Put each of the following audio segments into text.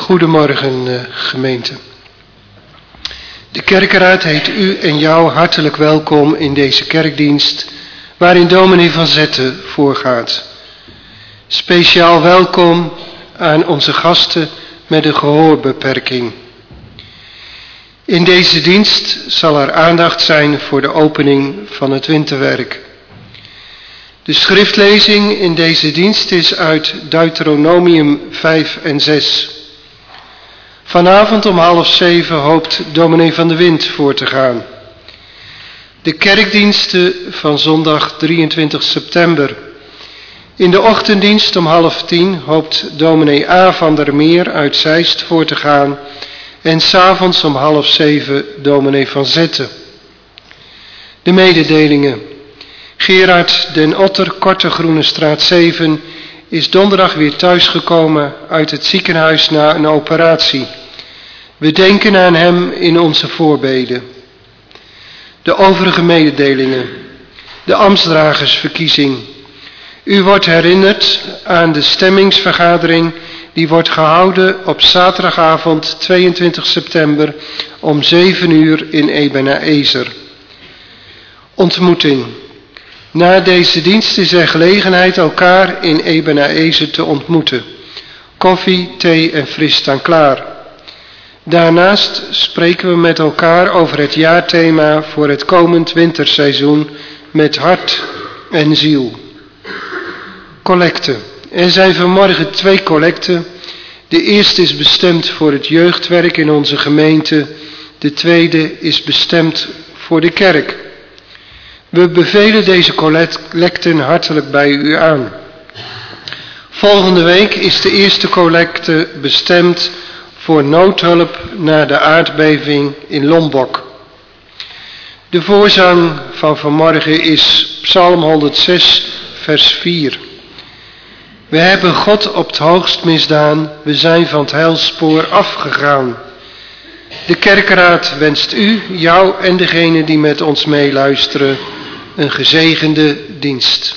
Goedemorgen gemeente. De kerkenraad heet u en jou hartelijk welkom in deze kerkdienst waarin dominee Van Zetten voorgaat. Speciaal welkom aan onze gasten met een gehoorbeperking. In deze dienst zal er aandacht zijn voor de opening van het winterwerk. De schriftlezing in deze dienst is uit Deuteronomium 5 en 6. Vanavond om 6:30 hoopt dominee Van de Wind voor te gaan. De kerkdiensten van zondag 23 september. In de ochtenddienst om 9:30 hoopt dominee A. van der Meer uit Zeist voor te gaan. En 's avonds om 6:30 dominee Van Zetten. De mededelingen. Gerard den Otter, Korte Groene Straat 7, is donderdag weer thuisgekomen uit het ziekenhuis na een operatie. We denken aan hem in onze voorbeden. De overige mededelingen. De ambtsdragersverkiezing. U wordt herinnerd aan de stemmingsvergadering die wordt gehouden op zaterdagavond 22 september om 7 uur in Ebenezer. Ontmoeting. Na deze dienst is er gelegenheid elkaar in Ebenezer te ontmoeten. Koffie, thee en fris staan klaar. Daarnaast spreken we met elkaar over het jaarthema voor het komend winterseizoen met hart en ziel. Collecte. Er zijn vanmorgen 2 collecten. De eerste is bestemd voor het jeugdwerk in onze gemeente. De tweede is bestemd voor de kerk. We bevelen deze collecten hartelijk bij u aan. Volgende week is de eerste collecte bestemd voor noodhulp na de aardbeving in Lombok. De voorzang van vanmorgen is Psalm 106, vers 4. We hebben God op het hoogst misdaan, we zijn van het heilspoor afgegaan. De kerkenraad wenst u, jou en degenen die met ons meeluisteren een gezegende dienst.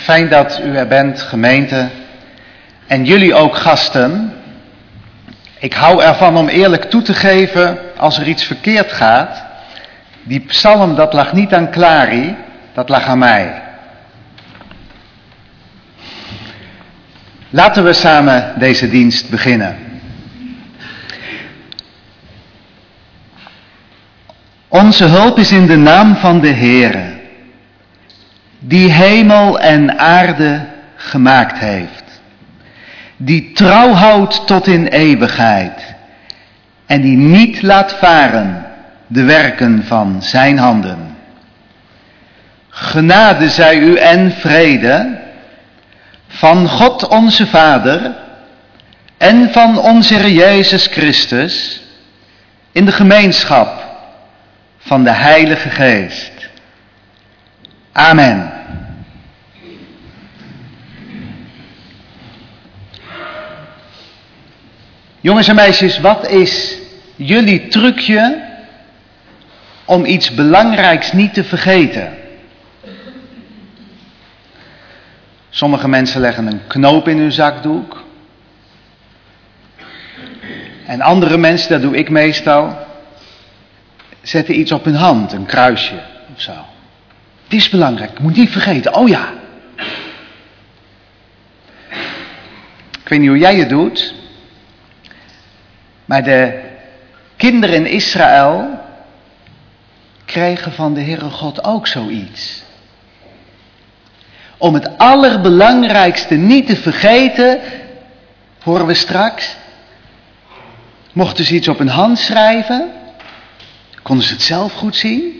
Fijn dat u er bent, gemeente. En jullie ook, gasten. Ik hou ervan om eerlijk toe te geven als er iets verkeerd gaat. Die psalm, dat lag niet aan Clary, dat lag aan mij. Laten we samen deze dienst beginnen. Onze hulp is in de naam van de Heere, die hemel en aarde gemaakt heeft, die trouw houdt tot in eeuwigheid en die niet laat varen de werken van zijn handen. Genade zij u en vrede van God onze Vader en van onze Heer Jezus Christus in de gemeenschap van de Heilige Geest. Amen. Jongens en meisjes, wat is jullie trucje om iets belangrijks niet te vergeten? Sommige mensen leggen een knoop in hun zakdoek. En andere mensen, dat doe ik meestal, zetten iets op hun hand, een kruisje of zo. Het is belangrijk, ik moet niet vergeten, oh ja. Ik weet niet hoe jij het doet, maar de kinderen in Israël kregen van de Heere God ook zoiets. Om het allerbelangrijkste niet te vergeten, horen we straks, mochten ze iets op hun hand schrijven, konden ze het zelf goed zien.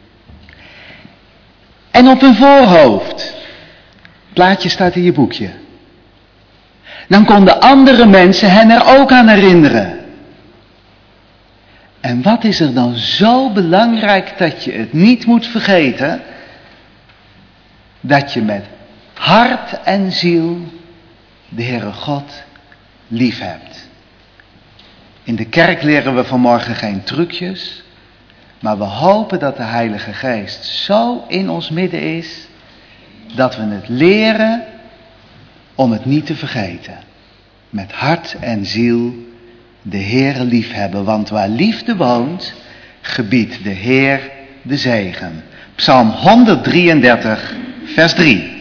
En op hun voorhoofd, het plaatje staat in je boekje, dan konden andere mensen hen er ook aan herinneren. En wat is er dan zo belangrijk dat je het niet moet vergeten? Dat je met hart en ziel de Heere God lief hebt. In de kerk leren we vanmorgen geen trucjes, maar we hopen dat de Heilige Geest zo in ons midden is, dat we het leren om het niet te vergeten. Met hart en ziel de Heere lief hebben, want waar liefde woont, gebiedt de Heer de zegen. Psalm 133, vers 3.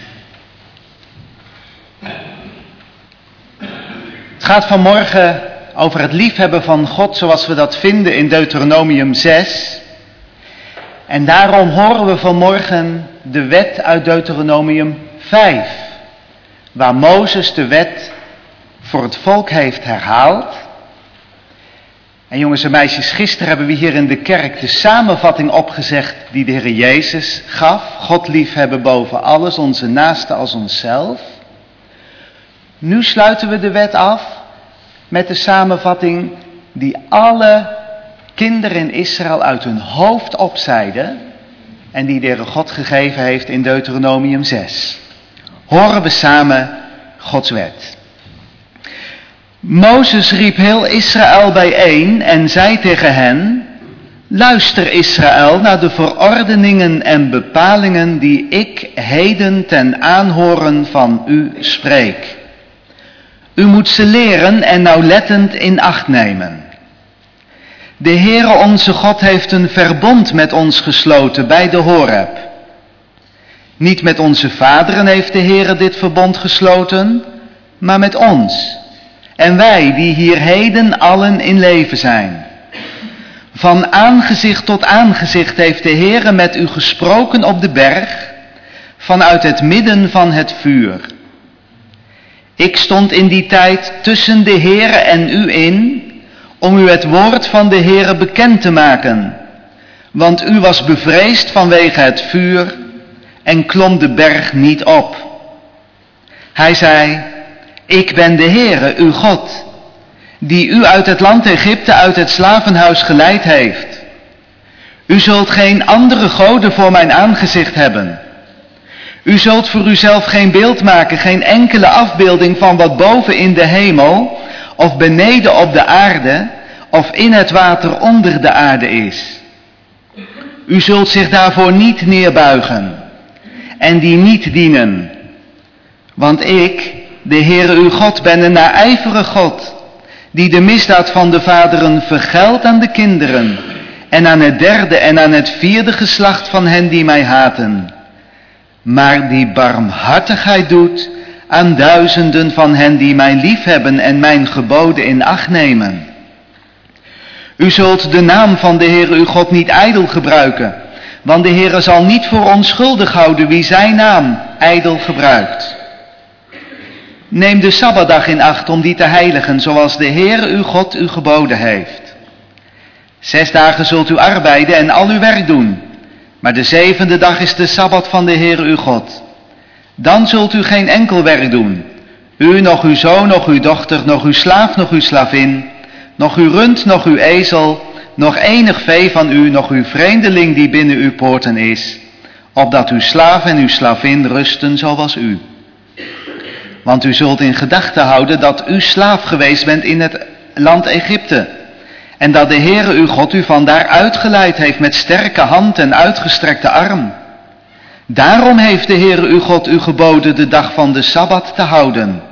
Het gaat vanmorgen over het liefhebben van God zoals we dat vinden in Deuteronomium 6. En daarom horen we vanmorgen de wet uit Deuteronomium 5, waar Mozes de wet voor het volk heeft herhaald. En jongens en meisjes, gisteren hebben we hier in de kerk de samenvatting opgezegd die de Heer Jezus gaf. God liefhebben boven alles, onze naaste als onszelf. Nu sluiten we de wet af met de samenvatting die alle kinderen in Israël uit hun hoofd opzeiden en die de Heere God gegeven heeft in Deuteronomium 6. Horen we samen Gods wet. Mozes riep heel Israël bijeen en zei tegen hen: luister Israël naar de verordeningen en bepalingen die ik heden ten aanhoren van u spreek. U moet ze leren en nauwlettend in acht nemen. De Heere onze God heeft een verbond met ons gesloten bij de Horeb. Niet met onze vaderen heeft de Heere dit verbond gesloten, maar met ons. En wij die hier heden allen in leven zijn. Van aangezicht tot aangezicht heeft de Heere met u gesproken op de berg, vanuit het midden van het vuur. Ik stond in die tijd tussen de Heere en u in, om u het woord van de Heere bekend te maken. Want u was bevreesd vanwege het vuur en klom de berg niet op. Hij zei: ik ben de Heere, uw God, die u uit het land Egypte, uit het slavenhuis geleid heeft. U zult geen andere goden voor mijn aangezicht hebben. U zult voor uzelf geen beeld maken, geen enkele afbeelding van wat boven in de hemel, of beneden op de aarde, of in het water onder de aarde is. U zult zich daarvoor niet neerbuigen en die niet dienen. Want ik, de Heere uw God, ben een naijverig God, die de misdaad van de vaderen vergeldt aan de kinderen, en aan het derde en aan het vierde geslacht van hen die mij haten. Maar die barmhartigheid doet aan duizenden van hen die mij liefhebben en mijn geboden in acht nemen. U zult de naam van de Heere uw God niet ijdel gebruiken, want de Heere zal niet voor onschuldig houden wie zijn naam ijdel gebruikt. Neem de Sabbatdag in acht om die te heiligen, zoals de Heere uw God u geboden heeft. 6 dagen zult u arbeiden en al uw werk doen, maar de 7e dag is de Sabbat van de Heere uw God. Dan zult u geen enkel werk doen, u, nog uw zoon, nog uw dochter, nog uw slaaf, nog uw slavin, nog uw rund, nog uw ezel, nog enig vee van u, nog uw vreemdeling die binnen uw poorten is, opdat uw slaaf en uw slavin rusten zoals u. Want u zult in gedachten houden dat u slaaf geweest bent in het land Egypte, en dat de Heere uw God u vandaar uitgeleid heeft met sterke hand en uitgestrekte arm. Daarom heeft de Heere uw God u geboden de dag van de Sabbat te houden.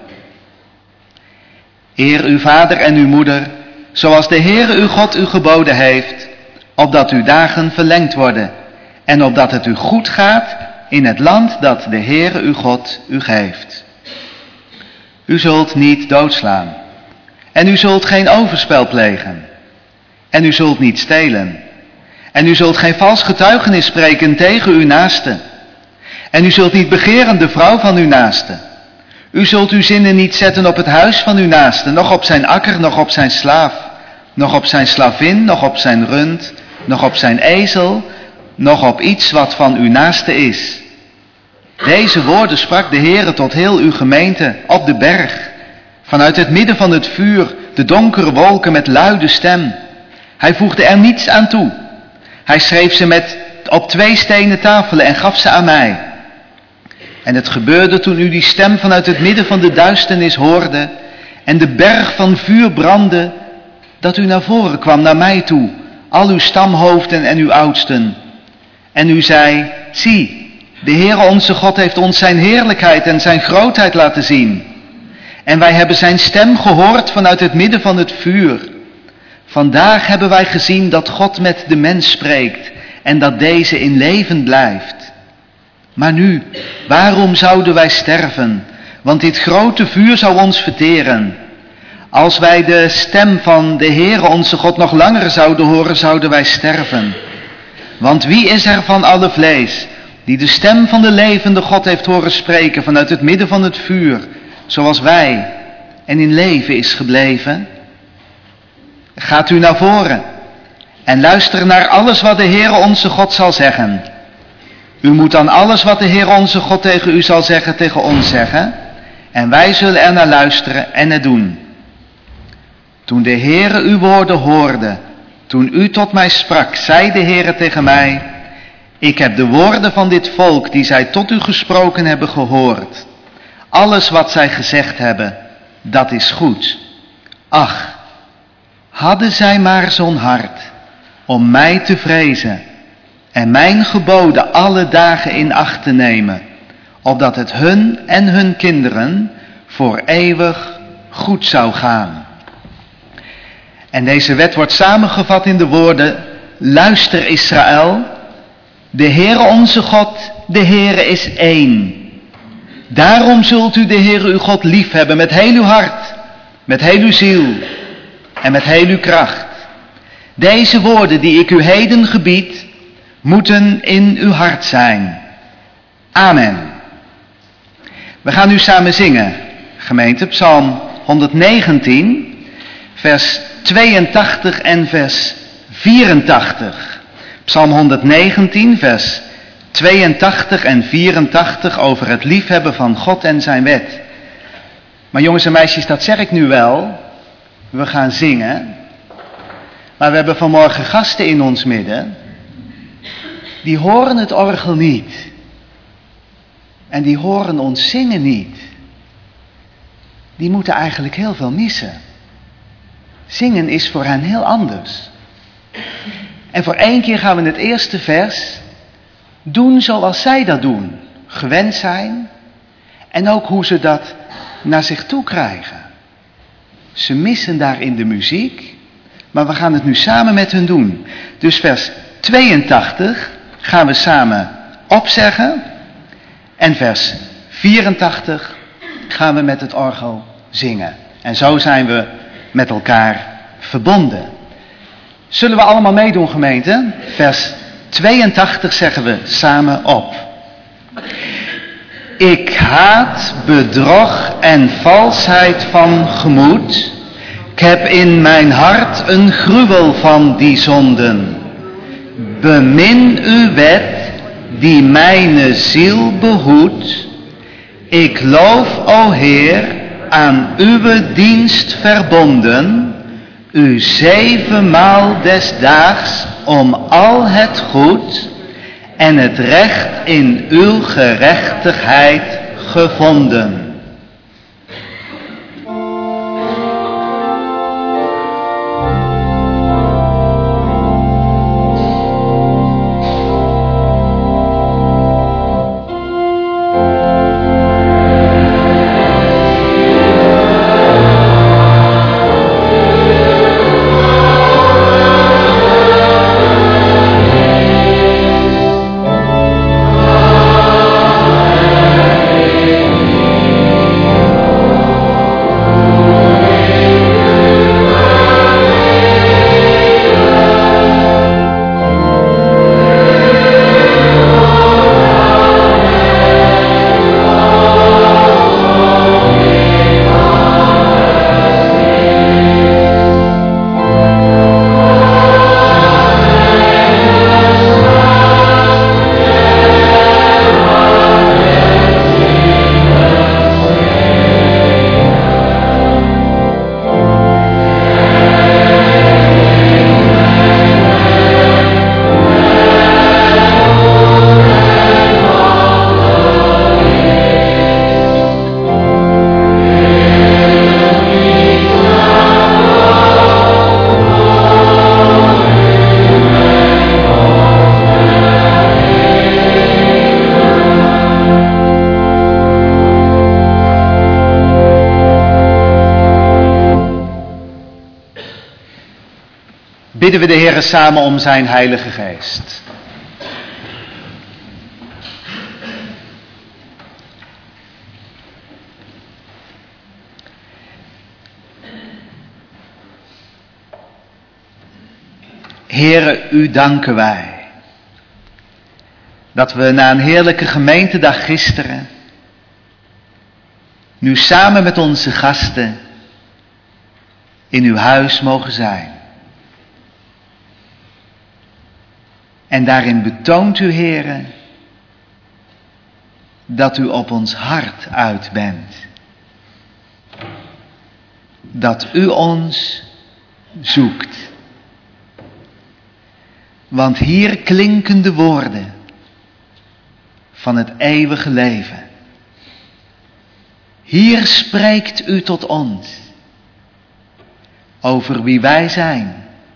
Eer uw vader en uw moeder, zoals de Heere uw God u geboden heeft, opdat uw dagen verlengd worden, en opdat het u goed gaat in het land dat de Heere uw God u geeft. U zult niet doodslaan, en u zult geen overspel plegen, en u zult niet stelen, en u zult geen vals getuigenis spreken tegen uw naaste, en u zult niet begeren de vrouw van uw naaste. U zult uw zinnen niet zetten op het huis van uw naaste, noch op zijn akker, noch op zijn slaaf, noch op zijn slavin, noch op zijn rund, noch op zijn ezel, noch op iets wat van uw naaste is. Deze woorden sprak de Heere tot heel uw gemeente op de berg, vanuit het midden van het vuur, de donkere wolken met luide stem. Hij voegde er niets aan toe. Hij schreef ze op 2 stenen tafelen en gaf ze aan mij. En het gebeurde toen u die stem vanuit het midden van de duisternis hoorde en de berg van vuur brandde, dat u naar voren kwam naar mij toe, al uw stamhoofden en uw oudsten. En u zei: zie, de Heere onze God heeft ons zijn heerlijkheid en zijn grootheid laten zien. En wij hebben zijn stem gehoord vanuit het midden van het vuur. Vandaag hebben wij gezien dat God met de mens spreekt en dat deze in leven blijft. Maar nu, waarom zouden wij sterven? Want dit grote vuur zou ons verteren. Als wij de stem van de Heere onze God nog langer zouden horen, zouden wij sterven. Want wie is er van alle vlees, die de stem van de levende God heeft horen spreken vanuit het midden van het vuur, zoals wij, en in leven is gebleven? Gaat u naar voren en luister naar alles wat de Heere onze God zal zeggen. U moet dan alles wat de Heere onze God tegen u zal zeggen, tegen ons zeggen. En wij zullen er naar luisteren en het doen. Toen de Heere uw woorden hoorde, toen u tot mij sprak, zei de Heere tegen mij: ik heb de woorden van dit volk die zij tot u gesproken hebben gehoord. Alles wat zij gezegd hebben, dat is goed. Ach, hadden zij maar zo'n hart om mij te vrezen en mijn geboden alle dagen in acht te nemen, opdat het hun en hun kinderen voor eeuwig goed zou gaan. En deze wet wordt samengevat in de woorden: luister Israël, de Heere onze God, de Heere is één. Daarom zult u de Heere uw God lief hebben met heel uw hart, met heel uw ziel en met heel uw kracht. Deze woorden die ik u heden gebied, moeten in uw hart zijn. Amen. We gaan nu samen zingen, gemeente, Psalm 119, vers 82 en vers 84. Psalm 119, vers 82 en 84 over het liefhebben van God en zijn wet. Maar jongens en meisjes, dat zeg ik nu wel. We gaan zingen. Maar we hebben vanmorgen gasten in ons midden. Die horen het orgel niet. En die horen ons zingen niet. Die moeten eigenlijk heel veel missen. Zingen is voor hen heel anders. En voor 1 keer gaan we het eerste vers doen zoals zij dat doen. Gewend zijn. En ook hoe ze dat naar zich toe krijgen. Ze missen daarin de muziek. Maar we gaan het nu samen met hun doen. Dus vers 82 gaan we samen opzeggen. En vers 84 gaan we met het orgel zingen. En zo zijn we met elkaar verbonden. Zullen we allemaal meedoen, gemeente? Vers 82 zeggen we samen op. Ik haat bedrog en valsheid van gemoed. Ik heb in mijn hart een gruwel van die zonden. Bemin uw wet, die mijne ziel behoedt. Ik loof, o Heer, aan uw dienst verbonden, u 7 maal des daags om al het goed en het recht in uw gerechtigheid gevonden. Bidden we de Heere samen om zijn Heilige Geest. Heere, u danken wij. Dat we na een heerlijke gemeentedag gisteren, nu samen met onze gasten in uw huis mogen zijn. En daarin betoont u, Heere, dat u op ons hart uit bent. Dat u ons zoekt. Want hier klinken de woorden van het eeuwige leven. Hier spreekt u tot ons over wie wij zijn.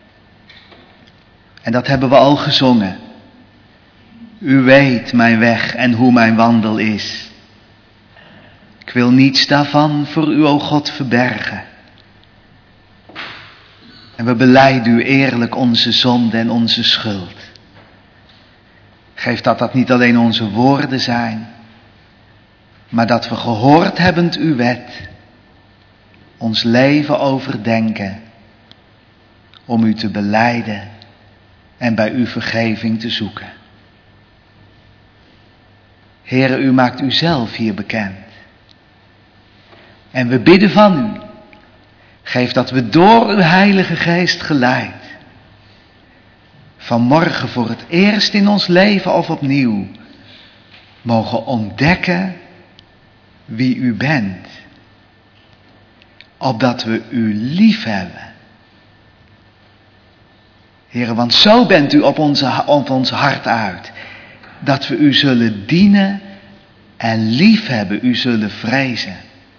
En dat hebben we al gezongen. U weet mijn weg en hoe mijn wandel is. Ik wil niets daarvan voor u, o God, verbergen. En we belijden u eerlijk onze zonde en onze schuld. Geef dat niet alleen onze woorden zijn, maar dat we gehoord hebbend uw wet, ons leven overdenken, om u te belijden en bij u vergeving te zoeken. Heere, u maakt uzelf hier bekend. En we bidden van u, geef dat we door uw Heilige Geest geleid, vanmorgen voor het eerst in ons leven of opnieuw, mogen ontdekken wie u bent, opdat we u lief hebben. Heere, want zo bent u op ons hart uit, dat we u zullen dienen en lief hebben, u zullen vrezen.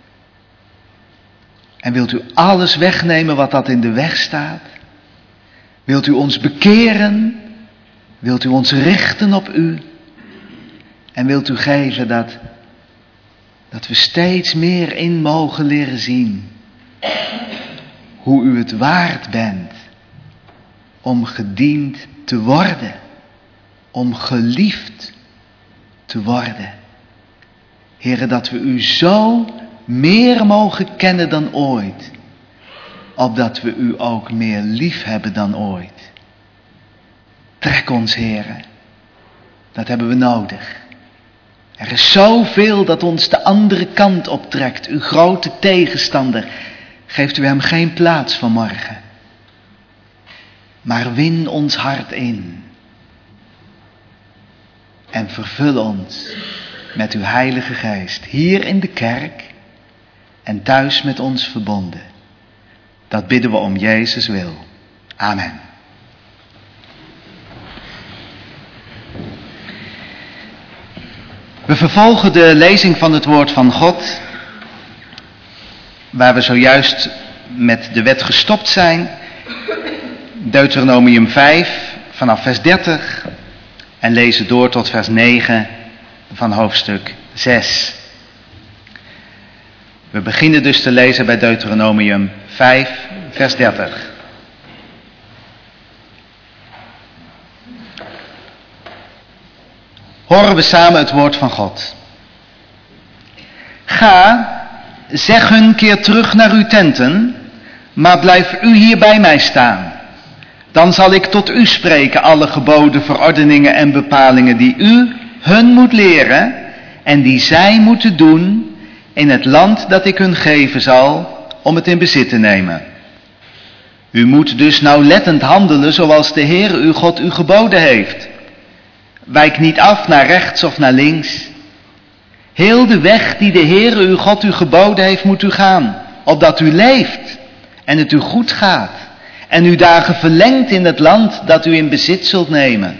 En wilt u alles wegnemen wat dat in de weg staat? Wilt u ons bekeren? Wilt u ons richten op u? En wilt u geven dat we steeds meer in mogen leren zien hoe u het waard bent om gediend te worden, om geliefd te worden. Heere, dat we u zo meer mogen kennen dan ooit, opdat we u ook meer lief hebben dan ooit. Trek ons, Heere, dat hebben we nodig. Er is zoveel dat ons de andere kant optrekt, uw grote tegenstander. Geeft u hem geen plaats vanmorgen, maar win ons hart in. En vervul ons met uw Heilige Geest, hier in de kerk en thuis met ons verbonden. Dat bidden we om Jezus wil. Amen. We vervolgen de lezing van het woord van God, waar we zojuist met de wet gestopt zijn. Deuteronomium 5 vanaf vers 30 en lezen door tot vers 9 van hoofdstuk 6. We beginnen dus te lezen bij Deuteronomium 5 vers 30. Horen we samen het woord van God. Ga, zeg hun, keer terug naar uw tenten, maar blijf u hier bij mij staan. Dan zal ik tot u spreken alle geboden, verordeningen en bepalingen die u hun moet leren en die zij moeten doen in het land dat ik hun geven zal om het in bezit te nemen. U moet dus nauwlettend handelen zoals de Heere uw God u geboden heeft. Wijk niet af naar rechts of naar links. Heel de weg die de Heere uw God u geboden heeft moet u gaan, opdat u leeft en het u goed gaat en uw dagen verlengt in het land dat u in bezit zult nemen.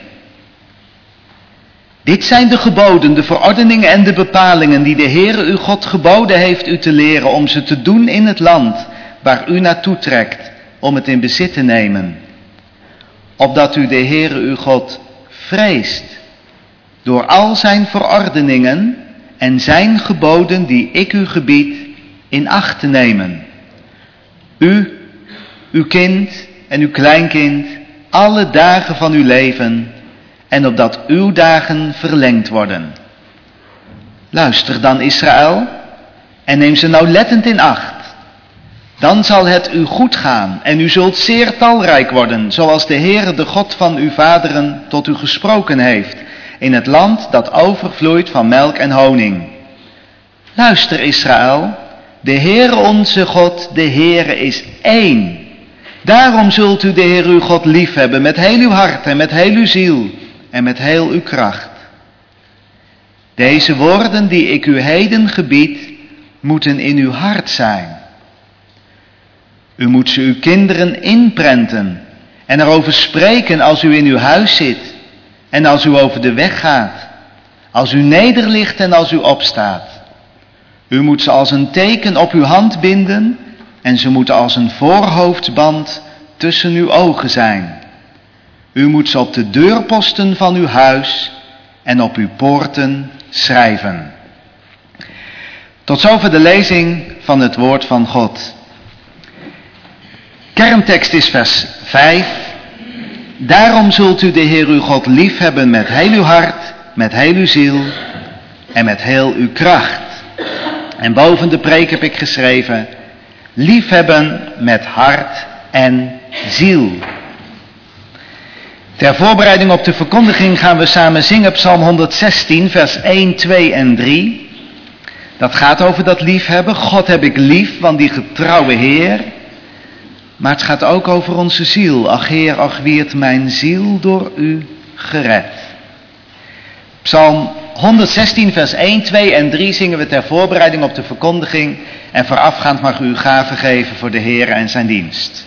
Dit zijn de geboden, de verordeningen en de bepalingen die de Heere uw God geboden heeft u te leren om ze te doen in het land waar u naartoe trekt om het in bezit te nemen. Opdat u de Heere uw God vreest door al zijn verordeningen en zijn geboden die ik u gebied in acht te nemen. U, uw kind en uw kleinkind, alle dagen van uw leven en opdat uw dagen verlengd worden. Luister dan, Israël, en neem ze nauwlettend in acht. Dan zal het u goed gaan en u zult zeer talrijk worden, zoals de Heere, de God van uw vaderen, tot u gesproken heeft, in het land dat overvloeit van melk en honing. Luister Israël, de Heere onze God, de Heere is één. Daarom zult u de Heer uw God liefhebben met heel uw hart en met heel uw ziel en met heel uw kracht. Deze woorden die ik u heden gebied, moeten in uw hart zijn. U moet ze uw kinderen inprenten en erover spreken als u in uw huis zit en als u over de weg gaat, als u nederligt en als u opstaat. U moet ze als een teken op uw hand binden en ze moeten als een voorhoofdband tussen uw ogen zijn. U moet ze op de deurposten van uw huis en op uw poorten schrijven. Tot zover de lezing van het woord van God. Kerntekst is vers 5. Daarom zult u de Heer uw God liefhebben met heel uw hart, met heel uw ziel en met heel uw kracht. En boven de preek heb ik geschreven, liefhebben met hart en ziel. Ter voorbereiding op de verkondiging gaan we samen zingen Psalm 116, vers 1, 2 en 3. Dat gaat over dat liefhebben. God heb ik lief, want die getrouwe Heer. Maar het gaat ook over onze ziel. Ach Heer, ach wierd mijn ziel door u gered. Psalm 116 vers 1, 2 en 3 zingen we ter voorbereiding op de verkondiging. En voorafgaand mag u gave geven voor de Heer en zijn dienst.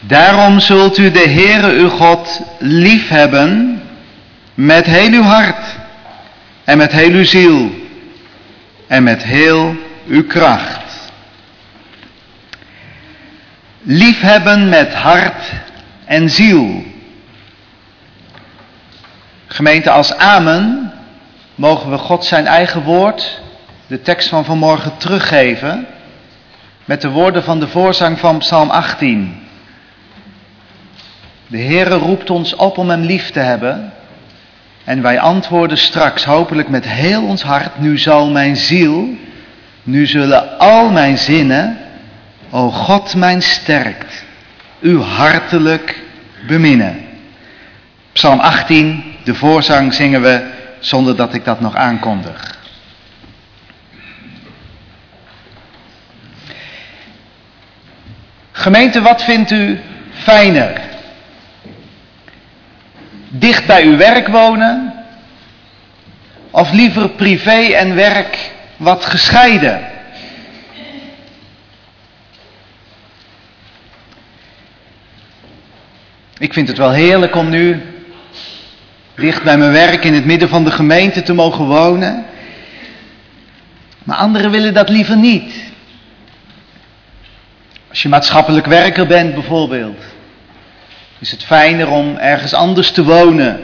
Daarom zult u de Heere uw God lief hebben met heel uw hart en met heel uw ziel en met heel uw kracht. Liefhebben met hart en ziel. Gemeente, als amen mogen we God zijn eigen woord, de tekst van vanmorgen, teruggeven met de woorden van de voorzang van Psalm 18. De Heere roept ons op om hem lief te hebben en wij antwoorden straks hopelijk met heel ons hart: nu zal mijn ziel, nu zullen al mijn zinnen, o God mijn sterkt, u hartelijk beminnen. Psalm 18, de voorzang, zingen we zonder dat ik dat nog aankondig. Gemeente, wat vindt u fijner? Dicht bij uw werk wonen? Of liever privé en werk wat gescheiden? Ik vind het wel heerlijk om nu dicht bij mijn werk in het midden van de gemeente te mogen wonen. Maar anderen willen dat liever niet. Als je maatschappelijk werker bent bijvoorbeeld, is het fijner om ergens anders te wonen.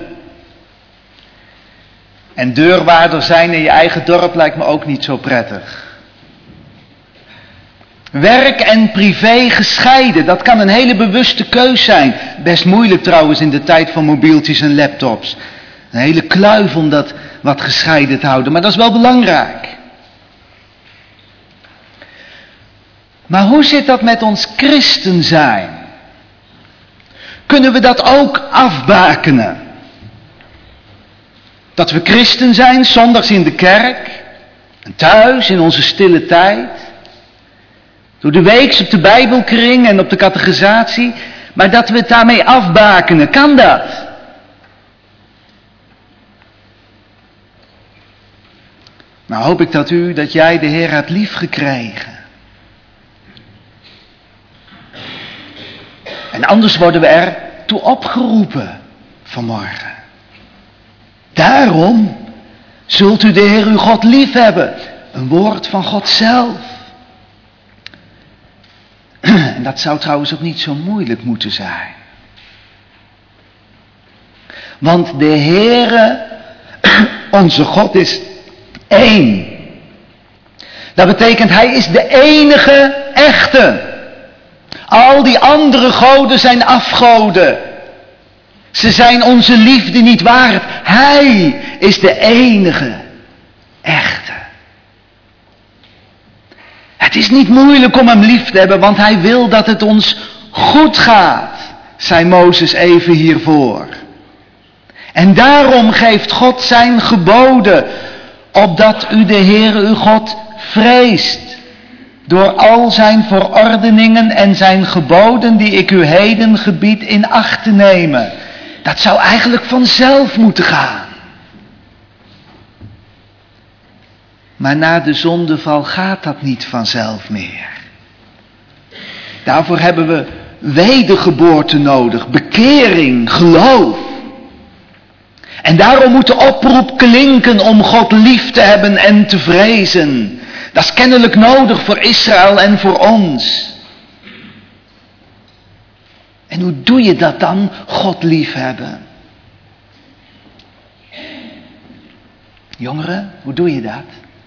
En deurwaarder zijn in je eigen dorp lijkt me ook niet zo prettig. Werk en privé gescheiden, dat kan een hele bewuste keus zijn. Best moeilijk trouwens in de tijd van mobieltjes en laptops. Een hele kluif om dat wat gescheiden te houden, maar dat is wel belangrijk. Maar hoe zit dat met ons christen zijn? Kunnen we dat ook afbakenen? Dat we christen zijn, zondags in de kerk en thuis in onze stille tijd. Door de weeks op de Bijbelkring en op de catechisatie. Maar dat we het daarmee afbakenen, kan dat? Nou hoop ik dat jij de Heer hebt liefgekregen. En anders worden we er toe opgeroepen vanmorgen. Daarom zult u de Heer uw God lief hebben. Een woord van God zelf. En dat zou trouwens ook niet zo moeilijk moeten zijn. Want de Heere, onze God, is één. Dat betekent, Hij is de enige echte. Al die andere goden zijn afgoden. Ze zijn onze liefde niet waard. Hij is de enige echte. Het is niet moeilijk om hem lief te hebben, want hij wil dat het ons goed gaat, zei Mozes even hiervoor. En daarom geeft God zijn geboden, opdat u de Heere uw God vreest. Door al zijn verordeningen en zijn geboden die ik u heden gebied in acht te nemen. Dat zou eigenlijk vanzelf moeten gaan. Maar na de zondeval gaat dat niet vanzelf meer. Daarvoor hebben we wedergeboorte nodig, bekering, geloof. En daarom moet de oproep klinken om God lief te hebben en te vrezen. Dat is kennelijk nodig voor Israël en voor ons. En hoe doe je dat dan, God lief hebben? Jongeren, hoe doe je dat?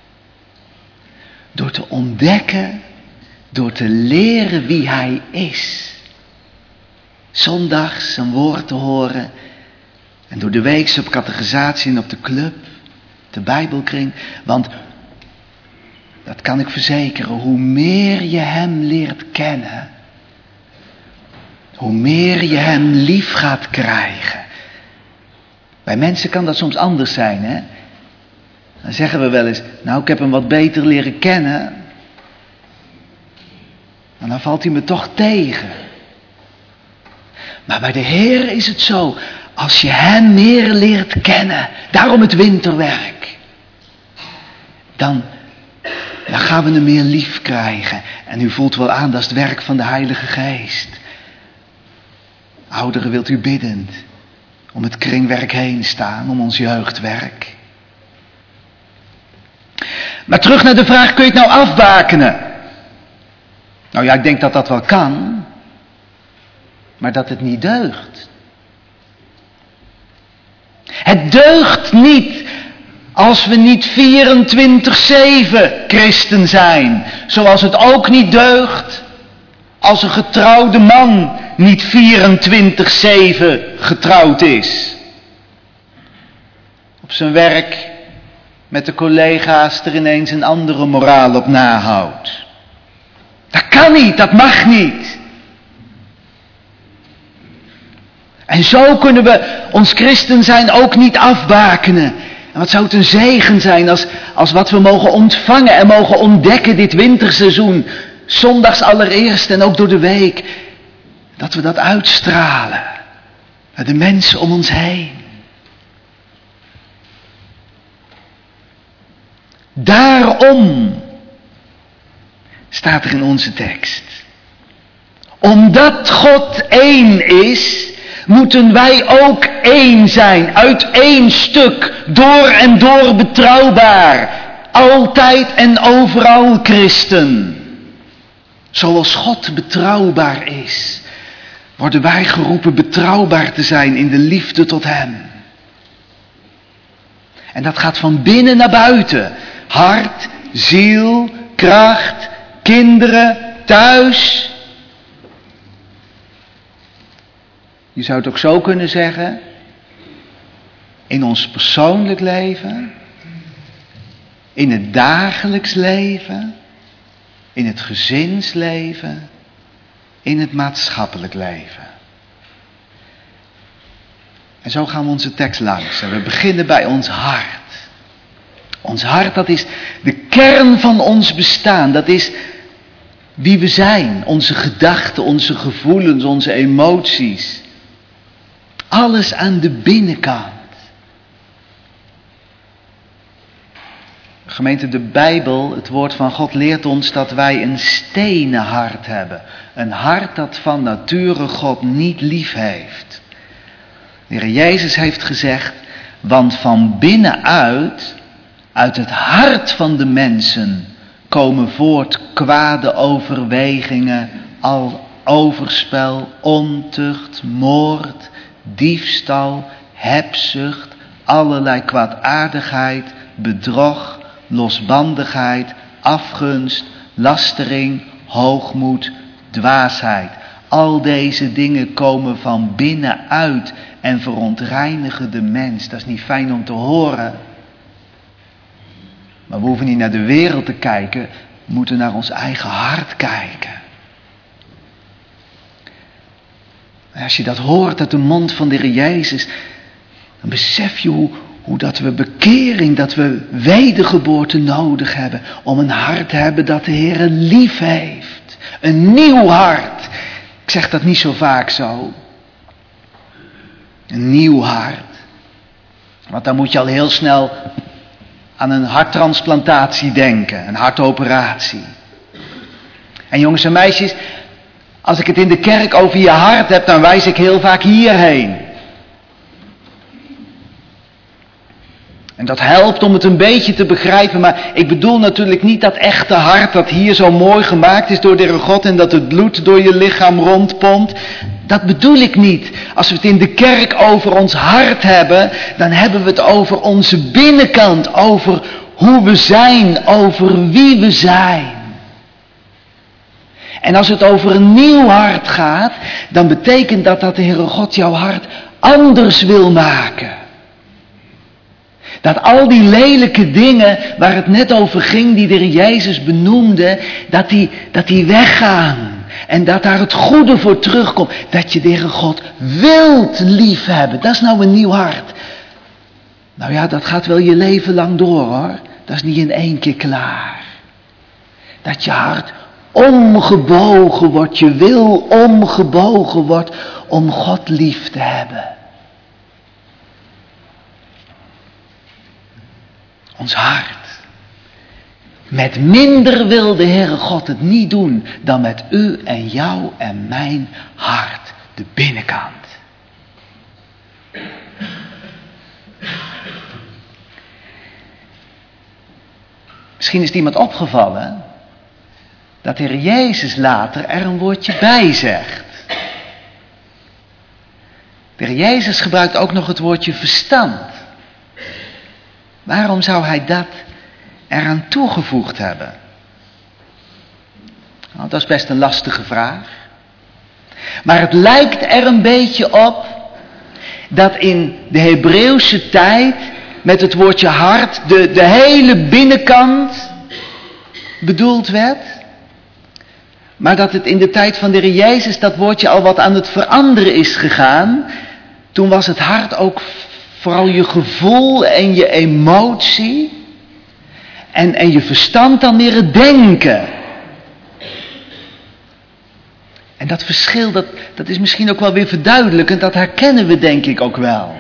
Door te ontdekken, door te leren wie Hij is. Zondags zijn woord te horen. En door de week op catechisatie en op de club, de Bijbelkring. Want, dat kan ik verzekeren, hoe meer je Hem leert kennen, hoe meer je Hem lief gaat krijgen. Bij mensen kan dat soms anders zijn, hè. Dan zeggen we wel eens, nou ik heb hem wat beter leren kennen. En dan valt hij me toch tegen. Maar bij de Heer is het zo, als je Hem meer leert kennen, daarom het winterwerk. Dan gaan we hem meer lief krijgen. En u voelt wel aan, dat is het werk van de Heilige Geest. Ouderen, wilt u biddend om het kringwerk heen staan, om ons jeugdwerk? Maar terug naar de vraag, kun je het nou afbakenen? Nou ja, ik denk dat dat wel kan, maar dat het niet deugt. Het deugt niet als we niet 24/7 christen zijn. Zoals het ook niet deugt als een getrouwde man niet 24/7 getrouwd is. Op zijn werk met de collega's er ineens een andere moraal op nahoudt. Dat kan niet, dat mag niet. En zo kunnen we ons christen zijn ook niet afbakenen. En wat zou het een zegen zijn als wat we mogen ontvangen en mogen ontdekken dit winterseizoen. Zondags allereerst en ook door de week. Dat we dat uitstralen naar de mensen om ons heen. Daarom staat er in onze tekst. Omdat God één is, moeten wij ook één zijn. Uit één stuk, door en door betrouwbaar. Altijd en overal christen. Zoals God betrouwbaar is, worden wij geroepen betrouwbaar te zijn in de liefde tot Hem. En dat gaat van binnen naar buiten. Hart, ziel, kracht, kinderen, thuis. Je zou het ook zo kunnen zeggen. In ons persoonlijk leven. In het dagelijks leven. In het gezinsleven. In het maatschappelijk leven. En zo gaan we onze tekst langs. En we beginnen bij ons hart. Ons hart, dat is de kern van ons bestaan. Dat is wie we zijn. Onze gedachten, onze gevoelens, onze emoties. Alles aan de binnenkant. Gemeente, de Bijbel, het woord van God leert ons dat wij een stenen hart hebben. Een hart dat van nature God niet lief heeft. De Heer Jezus heeft gezegd, want van binnenuit, uit het hart van de mensen, komen voort kwade overwegingen, al overspel, ontucht, moord, diefstal, hebzucht, allerlei kwaadaardigheid, bedrog, losbandigheid, afgunst, lastering, hoogmoed, dwaasheid. Al deze dingen komen van binnenuit en verontreinigen de mens. Dat is niet fijn om te horen. Maar we hoeven niet naar de wereld te kijken, we moeten naar ons eigen hart kijken. En als je dat hoort uit de mond van de Heer Jezus, dan besef je hoe dat we bekering, dat we wedergeboorte nodig hebben. Om een hart te hebben dat de Heer lief heeft. Een nieuw hart. Ik zeg dat niet zo vaak zo. Een nieuw hart. Want dan moet je al heel snel aan een harttransplantatie denken. Een hartoperatie. En jongens en meisjes, als ik het in de kerk over je hart heb, dan wijs ik heel vaak hierheen. En dat helpt om het een beetje te begrijpen, maar ik bedoel natuurlijk niet dat echte hart dat hier zo mooi gemaakt is door de Heere God en dat het bloed door je lichaam rondpompt. Dat bedoel ik niet. Als we het in de kerk over ons hart hebben, dan hebben we het over onze binnenkant, over hoe we zijn, over wie we zijn. En als het over een nieuw hart gaat, dan betekent dat de Heere God jouw hart anders wil maken. Dat al die lelijke dingen waar het net over ging, die de Heer Jezus benoemde, dat die weggaan. En dat daar het goede voor terugkomt. Dat je de Heere God wilt liefhebben. Dat is nou een nieuw hart. Nou ja, dat gaat wel je leven lang door hoor. Dat is niet in één keer klaar. Dat je hart omgebogen wordt. Je wil omgebogen wordt om God lief te hebben. Ons hart. Met minder wil de Heere God het niet doen dan met u en jou en mijn hart. de binnenkant. Misschien is het iemand opgevallen dat de Heer Jezus later er een woordje bij zegt. De Heer Jezus gebruikt ook nog het woordje verstand. Waarom zou hij dat eraan toegevoegd hebben? Nou, dat is best een lastige vraag. Maar het lijkt er een beetje op dat in de Hebreeuwse tijd met het woordje hart de hele binnenkant bedoeld werd. Maar dat het in de tijd van de Heer Jezus dat woordje al wat aan het veranderen is gegaan. Toen was het hart ook vooral je gevoel en je emotie. En je verstand dan meer het denken. En dat verschil, dat is misschien ook wel weer verduidelijkend. Dat herkennen we denk ik ook wel.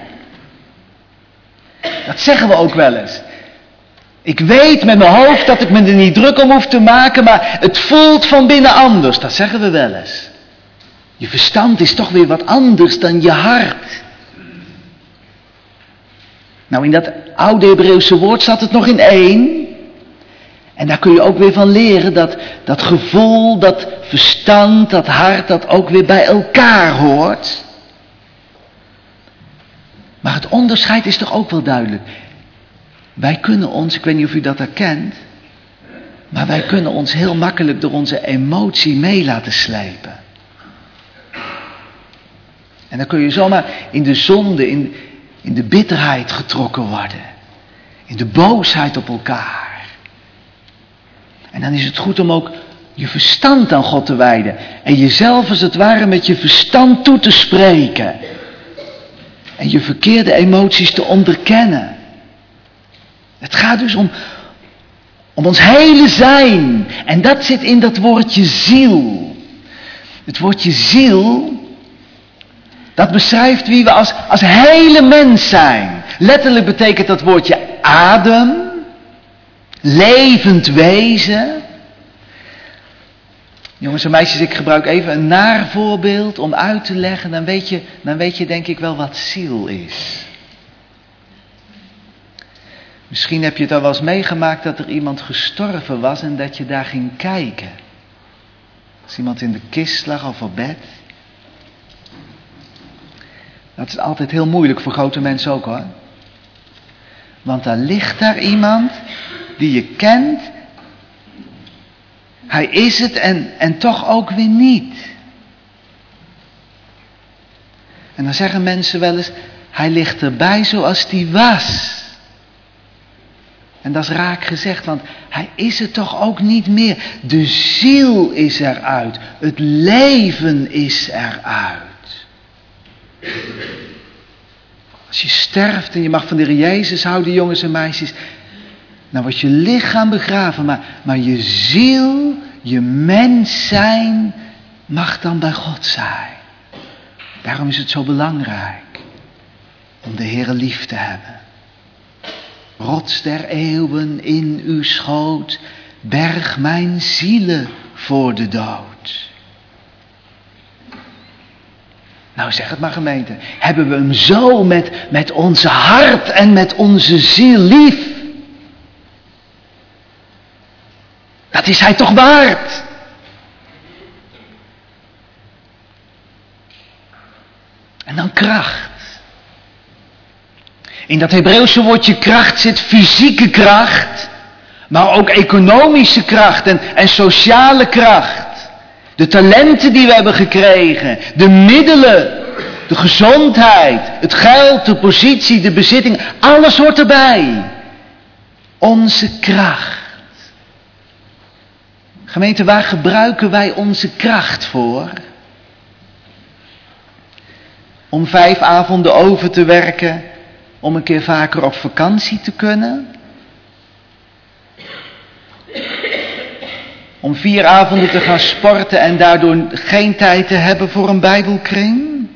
Dat zeggen we ook wel eens. Ik weet met mijn hoofd dat ik me er niet druk om hoef te maken, maar het voelt van binnen anders. Dat zeggen we wel eens. Je verstand is toch weer wat anders dan je hart. Nou, in dat oude Hebreeuwse woord staat het nog in één. En daar kun je ook weer van leren dat gevoel, dat verstand, dat hart, dat ook weer bij elkaar hoort. Maar het onderscheid is toch ook wel duidelijk. Wij kunnen ons, ik weet niet of u dat herkent, maar wij kunnen ons heel makkelijk door onze emotie mee laten slepen. En dan kun je zomaar in de zonde, in de bitterheid getrokken worden. In de boosheid op elkaar. En dan is het goed om ook je verstand aan God te wijden. En jezelf als het ware met je verstand toe te spreken. En je verkeerde emoties te onderkennen. Het gaat dus om ons hele zijn. En dat zit in dat woordje ziel. Het woordje ziel, dat beschrijft wie we als hele mens zijn. Letterlijk betekent dat woordje adem, levend wezen. Jongens en meisjes, ik gebruik even een naar voorbeeld om uit te leggen. Dan weet je denk ik wel wat ziel is. Misschien heb je het al wel eens meegemaakt dat er iemand gestorven was en dat je daar ging kijken. Als iemand in de kist lag of op bed. Dat is altijd heel moeilijk voor grote mensen ook hoor. Want dan ligt daar iemand die je kent. Hij is het en toch ook weer niet. En dan zeggen mensen wel eens, hij ligt erbij zoals die was. En dat is raak gezegd, want hij is het toch ook niet meer. De ziel is eruit. Het leven is eruit. Als je sterft en je mag van de Heer Jezus houden, jongens en meisjes. Dan wordt je lichaam begraven, maar je ziel, je mens zijn, mag dan bij God zijn. Daarom is het zo belangrijk om de Heer lief te hebben. Rots der eeuwen in uw schoot, berg mijn zielen voor de dood. Nou zeg het maar gemeente, hebben we hem zo met onze hart en met onze ziel lief? Dat is hij toch waard? En dan kracht. In dat Hebreeuwse woordje kracht zit fysieke kracht, maar ook economische kracht en sociale kracht. De talenten die we hebben gekregen, de middelen, de gezondheid, het geld, de positie, de bezitting, alles hoort erbij. Onze kracht. Gemeente, waar gebruiken wij onze kracht voor? Om 5 avonden over te werken, om een keer vaker op vakantie te kunnen? Om 4 avonden te gaan sporten en daardoor geen tijd te hebben voor een Bijbelkring?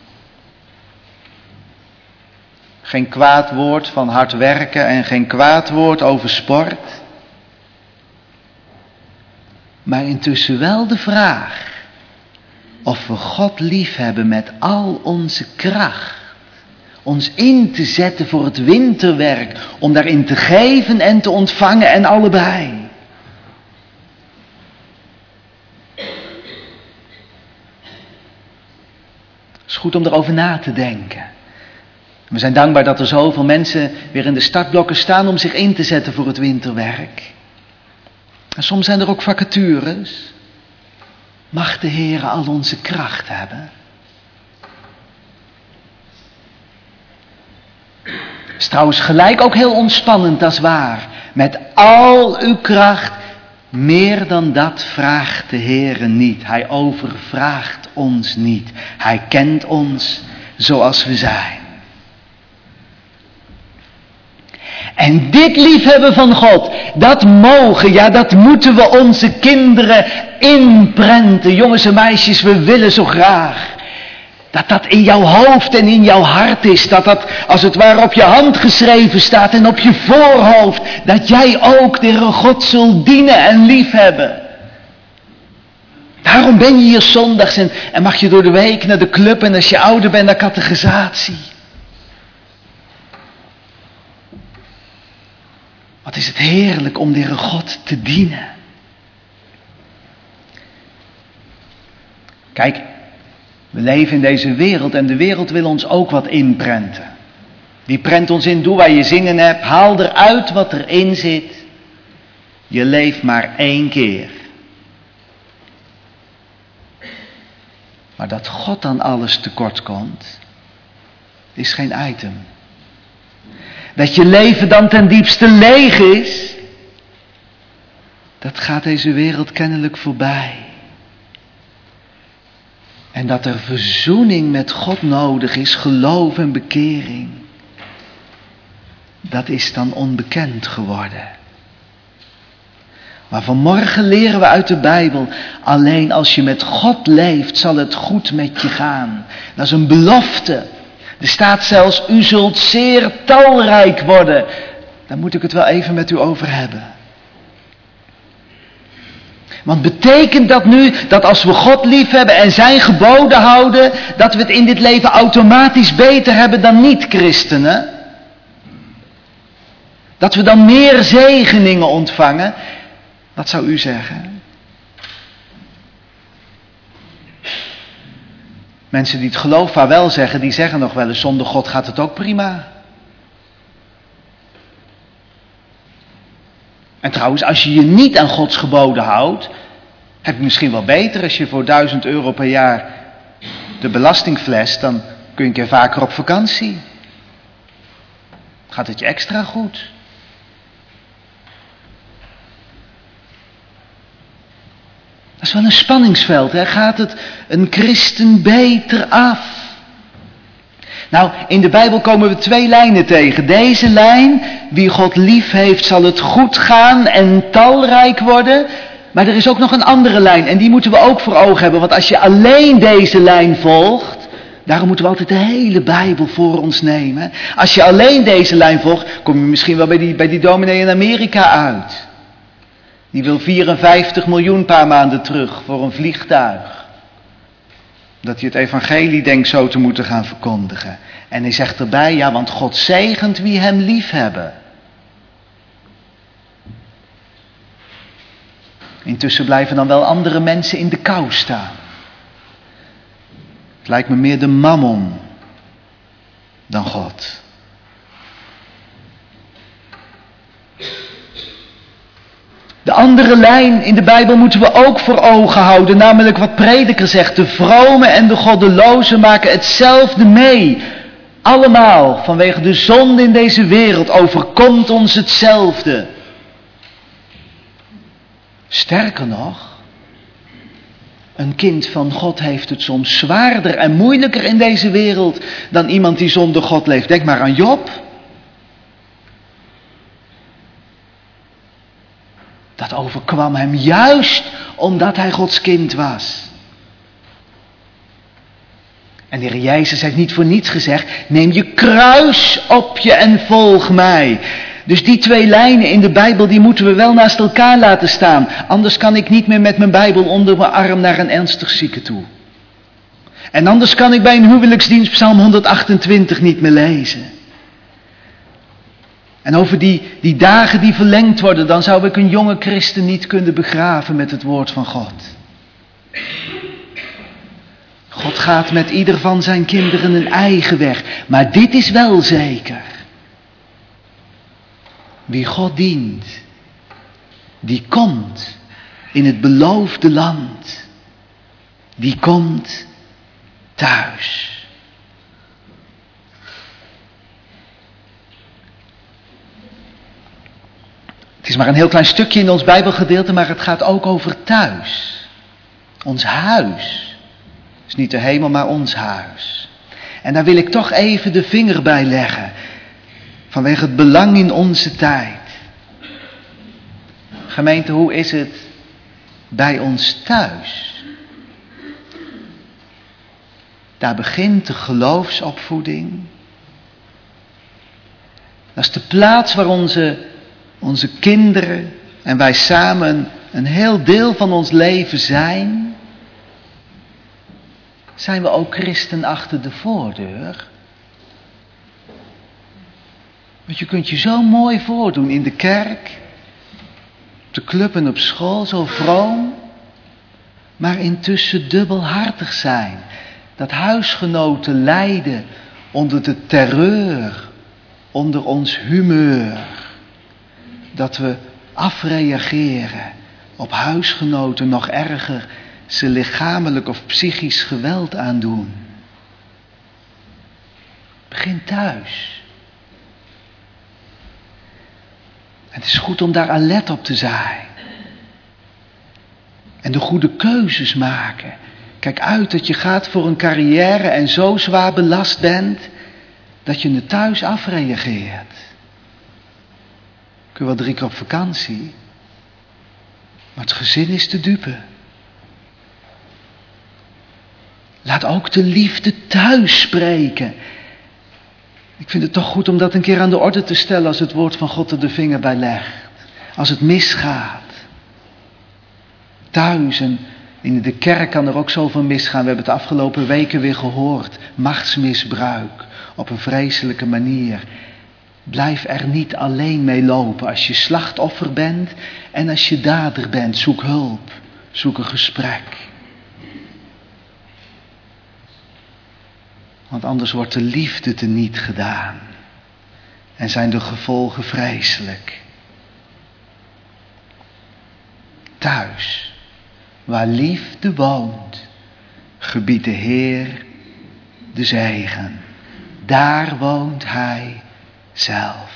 Geen kwaad woord van hard werken en geen kwaad woord over sport. Maar intussen wel de vraag, of we God lief hebben met al onze kracht. Ons in te zetten voor het winterwerk. Om daarin te geven en te ontvangen en allebei. Het is goed om erover na te denken. We zijn dankbaar dat er zoveel mensen weer in de startblokken staan om zich in te zetten voor het winterwerk. En soms zijn er ook vacatures. Mag de Heer al onze kracht hebben. Het is trouwens gelijk ook heel ontspannend, dat is waar. Met al uw kracht, meer dan dat vraagt de Heer niet. Hij overvraagt ons niet. Hij kent ons zoals we zijn. En dit liefhebben van God, dat mogen, ja dat moeten we onze kinderen inprenten. Jongens en meisjes, we willen zo graag dat dat in jouw hoofd en in jouw hart is. Dat dat als het ware op je hand geschreven staat en op je voorhoofd. Dat jij ook de Heere God zult dienen en liefhebben. Daarom ben je hier zondags en mag je door de week naar de club en als je ouder bent naar catechisatie. Wat is het heerlijk om de Heere God te dienen. Kijk, we leven in deze wereld en de wereld wil ons ook wat inprenten. Die prent ons in, doe waar je zin in hebt, haal eruit wat erin zit. Je leeft maar 1 keer. Maar dat God aan alles tekort komt, is geen item. Dat je leven dan ten diepste leeg is, dat gaat deze wereld kennelijk voorbij. En dat er verzoening met God nodig is, geloof en bekering, dat is dan onbekend geworden. Maar vanmorgen leren we uit de Bijbel, alleen als je met God leeft, zal het goed met je gaan. Dat is een belofte. Er staat zelfs, u zult zeer talrijk worden. Daar moet ik het wel even met u over hebben. Want betekent dat nu dat als we God lief hebben en zijn geboden houden, dat we het in dit leven automatisch beter hebben dan niet-christenen? Dat we dan meer zegeningen ontvangen? Wat zou u zeggen? Mensen die het geloof vaarwel zeggen, die zeggen nog wel eens, zonder God gaat het ook prima. En trouwens, als je je niet aan Gods geboden houdt, heb je misschien wel beter als je voor €1000 per jaar de belasting flasht, dan kun je een keer vaker op vakantie. Gaat het je extra goed. Dat is wel een spanningsveld, hè? Gaat het een christen beter af? Nou, in de Bijbel komen we 2 lijnen tegen. Deze lijn, wie God lief heeft, zal het goed gaan en talrijk worden. Maar er is ook nog een andere lijn en die moeten we ook voor ogen hebben. Want als je alleen deze lijn volgt, daarom moeten we altijd de hele Bijbel voor ons nemen. Als je alleen deze lijn volgt, kom je misschien wel bij die dominee in Amerika uit. Die wil 54 miljoen een paar maanden terug voor een vliegtuig. Dat hij het evangelie denkt zo te moeten gaan verkondigen. En hij zegt erbij, ja, want God zegent wie hem lief hebben. Intussen blijven dan wel andere mensen in de kou staan. Het lijkt me meer de mammon dan God. De andere lijn in de Bijbel moeten we ook voor ogen houden, namelijk wat Prediker zegt. De vrome en de goddelozen maken hetzelfde mee. Allemaal, vanwege de zonde in deze wereld, overkomt ons hetzelfde. Sterker nog, een kind van God heeft het soms zwaarder en moeilijker in deze wereld dan iemand die zonder God leeft. Denk maar aan Job. Dat overkwam hem juist omdat hij Gods kind was. En de Heer Jezus heeft niet voor niets gezegd, neem je kruis op je en volg mij. Dus die 2 lijnen in de Bijbel, die moeten we wel naast elkaar laten staan. Anders kan ik niet meer met mijn Bijbel onder mijn arm naar een ernstig zieke toe. En anders kan ik bij een huwelijksdienst Psalm 128 niet meer lezen. En over die dagen die verlengd worden, dan zou ik een jonge christen niet kunnen begraven met het woord van God. God gaat met ieder van zijn kinderen een eigen weg. Maar dit is wel zeker. Wie God dient, die komt in het beloofde land. Die komt thuis. Het is maar een heel klein stukje in ons Bijbelgedeelte, maar het gaat ook over thuis. Ons huis. Het is niet de hemel, maar ons huis. En daar wil ik toch even de vinger bij leggen. Vanwege het belang in onze tijd. Gemeente, hoe is het bij ons thuis? Daar begint de geloofsopvoeding. Dat is de plaats waar onze kinderen en wij samen een heel deel van ons leven zijn. Zijn we ook christen achter de voordeur? Want je kunt je zo mooi voordoen in de kerk, op de club en op school, zo vroom, maar intussen dubbelhartig zijn. Dat huisgenoten lijden onder de terreur, onder ons humeur. Dat we afreageren op huisgenoten, nog erger, ze lichamelijk of psychisch geweld aandoen. Begin thuis. Het is goed om daar alert op te zijn. En de goede keuzes maken. Kijk uit dat je gaat voor een carrière en zo zwaar belast bent dat je het thuis afreageert. Kun je wel 3 keer op vakantie, maar het gezin is te dupe. Laat ook de liefde thuis spreken. Ik vind het toch goed om dat een keer aan de orde te stellen als het woord van God er de vinger bij legt. Als het misgaat. Thuis en in de kerk kan er ook zoveel misgaan. We hebben het de afgelopen weken weer gehoord. Machtsmisbruik op een vreselijke manier. Blijf er niet alleen mee lopen als je slachtoffer bent en als je dader bent. Zoek hulp, zoek een gesprek. Want anders wordt de liefde teniet gedaan en zijn de gevolgen vreselijk. Thuis, waar liefde woont, gebiedt de Heer de zegen. Daar woont Hij zelf.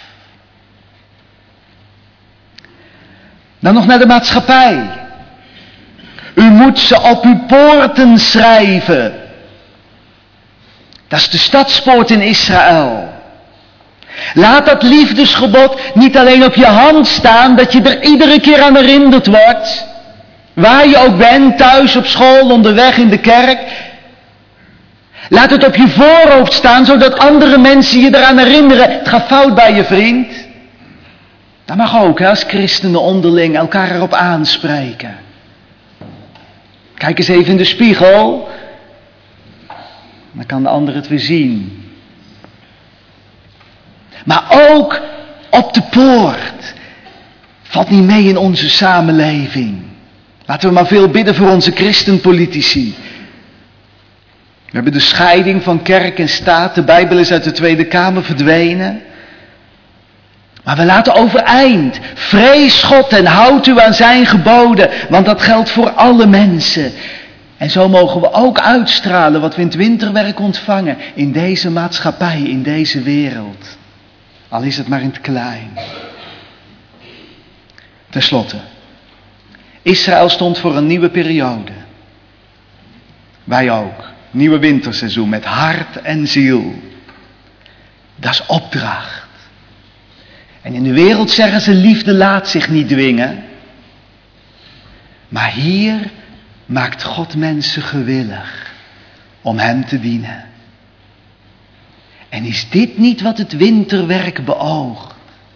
Dan nog naar de maatschappij. U moet ze op uw poorten schrijven. Dat is de stadspoort in Israël. Laat dat liefdesgebod niet alleen op je hand staan, dat je er iedere keer aan herinnerd wordt. Waar je ook bent, thuis, op school, onderweg, in de kerk. Laat het op je voorhoofd staan, zodat andere mensen je eraan herinneren. Het gaat fout bij je vriend. Dat mag ook, hè, als christenen onderling elkaar erop aanspreken. Kijk eens even in de spiegel. Dan kan de ander het weer zien. Maar ook op de poort. Valt niet mee in onze samenleving. Laten we maar veel bidden voor onze christenpolitici. We hebben de scheiding van kerk en staat. De Bijbel is uit de Tweede Kamer verdwenen. Maar we laten overeind. Vrees God en houd u aan zijn geboden. Want dat geldt voor alle mensen. En zo mogen we ook uitstralen wat we in het winterwerk ontvangen. In deze maatschappij, in deze wereld. Al is het maar in het klein. Ten slotte. Israël stond voor een nieuwe periode. Wij ook. Nieuwe winterseizoen met hart en ziel. Dat is opdracht. En in de wereld zeggen ze, liefde laat zich niet dwingen. Maar hier maakt God mensen gewillig om hem te dienen. En is dit niet wat het winterwerk beoogt?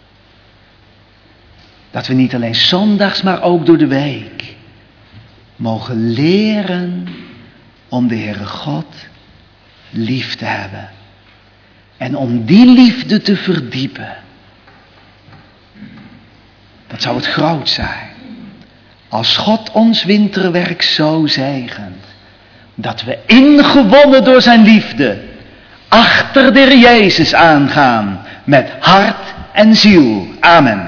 Dat we niet alleen zondags, maar ook door de week mogen leren om de Heere God lief te hebben. En om die liefde te verdiepen. Dat zou het groot zijn. Als God ons winterwerk zo zegent. Dat we ingewonnen door zijn liefde. Achter de Heer Jezus aangaan. Met hart en ziel. Amen.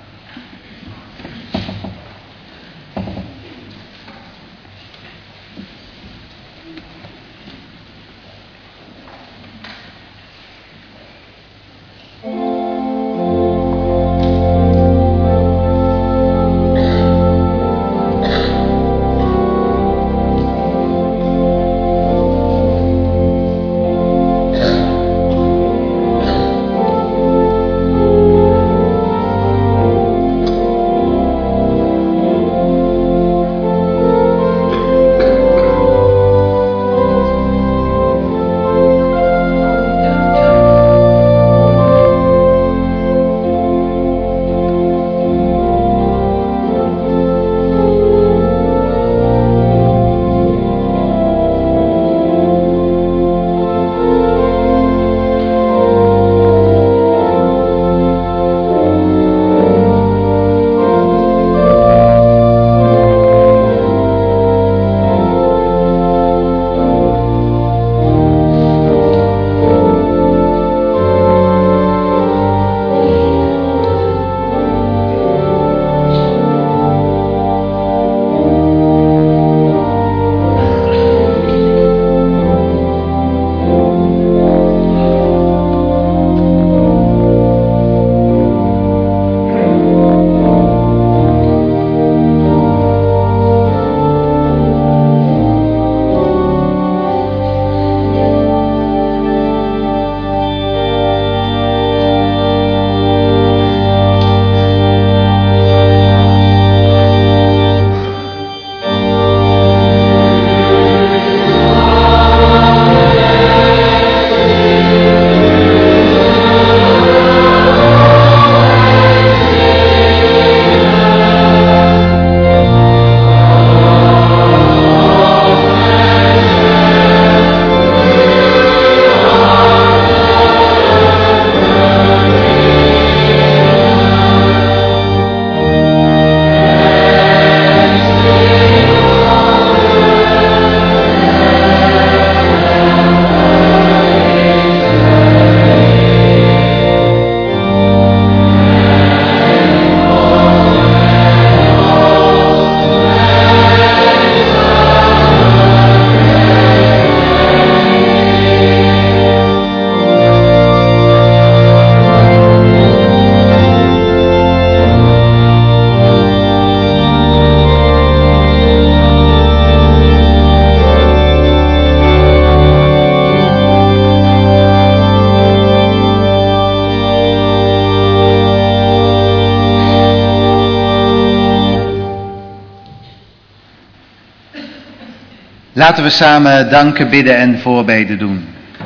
Laten we samen danken, bidden en voorbeden doen.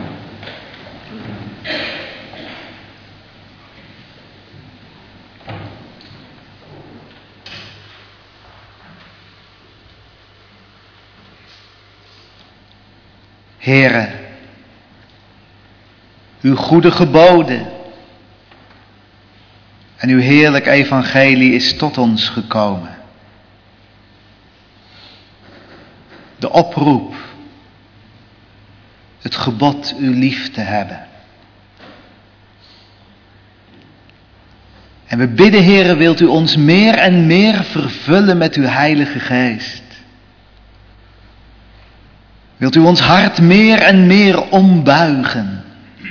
Heere, uw goede geboden en uw heerlijk evangelie is tot ons gekomen. De oproep, het gebod u lief te hebben. En we bidden, Heere, wilt u ons meer en meer vervullen met uw Heilige Geest. Wilt u ons hart meer en meer ombuigen.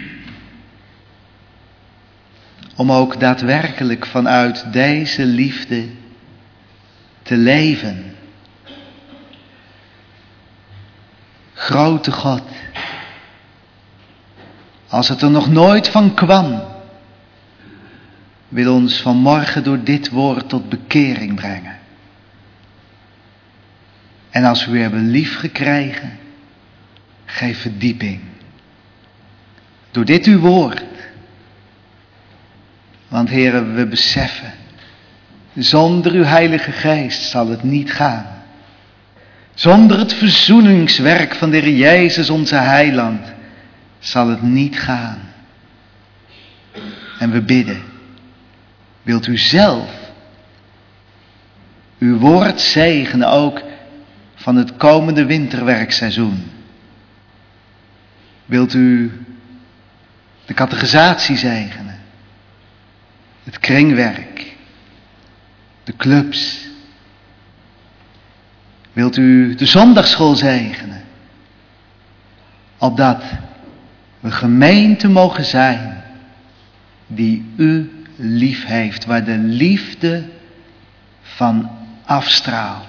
Om ook daadwerkelijk vanuit deze liefde te leven. Grote God, als het er nog nooit van kwam, wil ons vanmorgen door dit woord tot bekering brengen. En als we hebben lief gekregen, geef verdieping. Door dit uw woord. Want Heere, we beseffen, zonder uw Heilige Geest zal het niet gaan. Zonder het verzoeningswerk van de Heer Jezus, onze heiland, zal het niet gaan. En we bidden, wilt u zelf uw woord zegenen ook van het komende winterwerkseizoen? Wilt u de catechisatie zegenen, het kringwerk, de clubs? Wilt u de zondagsschool zegenen, opdat we gemeente mogen zijn die u lief heeft, waar de liefde van afstraalt.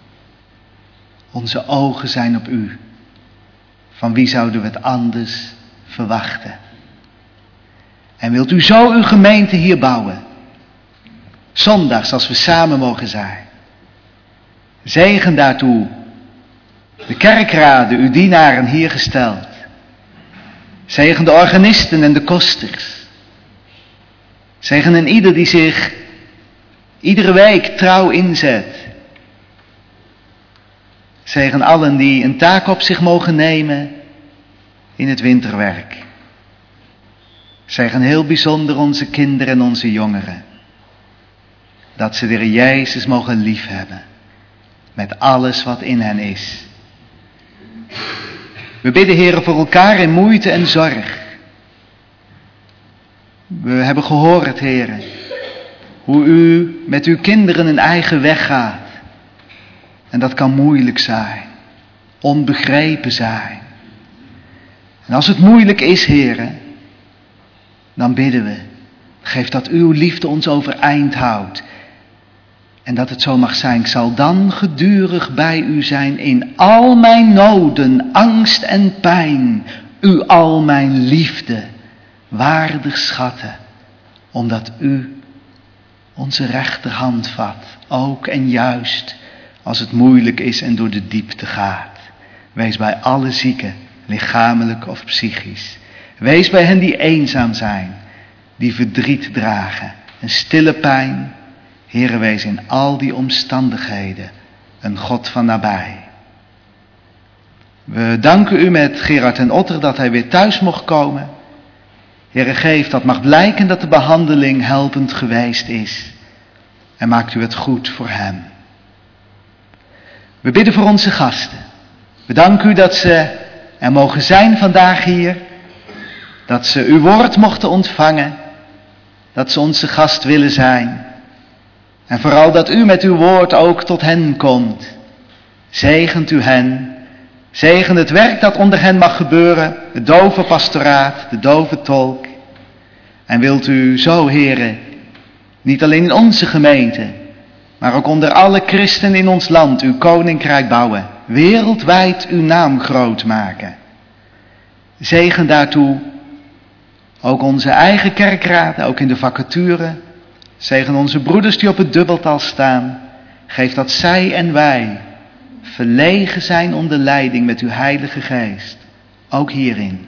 Onze ogen zijn op u. Van wie zouden we het anders verwachten? En wilt u zo uw gemeente hier bouwen? Zondags als we samen mogen zijn. Zegen daartoe de kerkraden, uw dienaren hier gesteld. Zegen de organisten en de kosters. Zegen en ieder die zich iedere week trouw inzet. Zegen allen die een taak op zich mogen nemen in het winterwerk. Zegen heel bijzonder onze kinderen en onze jongeren. Dat ze de Heer Jezus mogen liefhebben. Met alles wat in hen is. We bidden, Heere, voor elkaar in moeite en zorg. We hebben gehoord, Heere, hoe u met uw kinderen een eigen weg gaat. En dat kan moeilijk zijn. Onbegrepen zijn. En als het moeilijk is, Heere, dan bidden we. Geef dat uw liefde ons overeind houdt. En dat het zo mag zijn. Ik zal dan gedurig bij u zijn in al mijn noden, angst en pijn. U al mijn liefde waardig schatten. Omdat u onze rechterhand vat. Ook en juist als het moeilijk is en door de diepte gaat. Wees bij alle zieken, lichamelijk of psychisch. Wees bij hen die eenzaam zijn, die verdriet dragen, een stille pijn. Heere, wees in al die omstandigheden een God van nabij. We danken u met Gerard en Otter dat hij weer thuis mocht komen. Heere, geef dat mag blijken dat de behandeling helpend geweest is. En maakt u het goed voor hem. We bidden voor onze gasten. We danken u dat ze er mogen zijn vandaag hier. Dat ze uw woord mochten ontvangen. Dat ze onze gast willen zijn. En vooral dat u met uw woord ook tot hen komt. Zegent u hen. Zegen het werk dat onder hen mag gebeuren. Het dove pastoraat, de dove tolk. En wilt u zo, Heere, niet alleen in onze gemeente, maar ook onder alle christenen in ons land uw koninkrijk bouwen. Wereldwijd uw naam groot maken. Zegen daartoe ook onze eigen kerkraden, ook in de vacature. Zegen onze broeders die op het dubbeltal staan. Geef dat zij en wij verlegen zijn onder leiding met uw Heilige Geest. Ook hierin.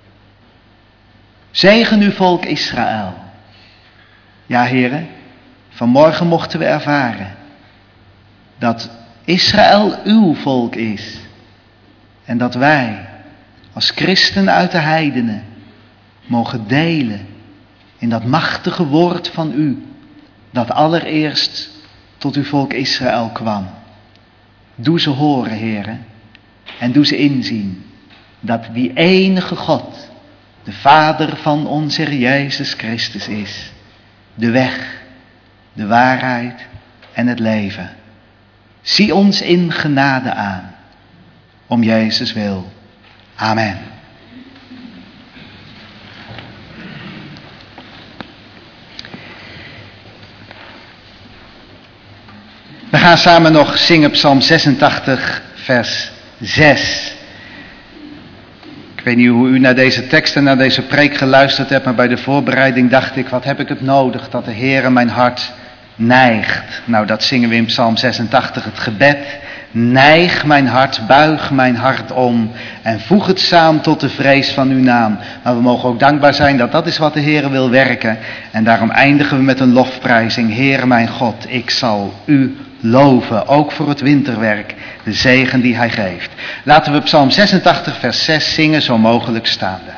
Zegen uw volk Israël. Ja, heren, vanmorgen mochten we ervaren dat Israël uw volk is. En dat wij als christen uit de heidenen mogen delen in dat machtige woord van u, dat allereerst tot uw volk Israël kwam. Doe ze horen, heren, en doe ze inzien dat die enige God, de Vader van onze Heer Jezus Christus is. De weg, de waarheid en het leven. Zie ons in genade aan, om Jezus wil. Amen. We gaan samen nog zingen Psalm 86, vers 6. Ik weet niet hoe u naar deze tekst en naar deze preek geluisterd hebt, maar bij de voorbereiding dacht ik, wat heb ik het nodig dat de Heere mijn hart neigt. Nou, dat zingen we in Psalm 86, het gebed Neig mijn hart, buig mijn hart om en voeg het samen tot de vrees van uw naam. Maar we mogen ook dankbaar zijn dat dat is wat de Heer wil werken. En daarom eindigen we met een lofprijzing. Heer mijn God, ik zal u loven, ook voor het winterwerk, de zegen die hij geeft. Laten we Psalm 86 vers 6 zingen, zo mogelijk staande.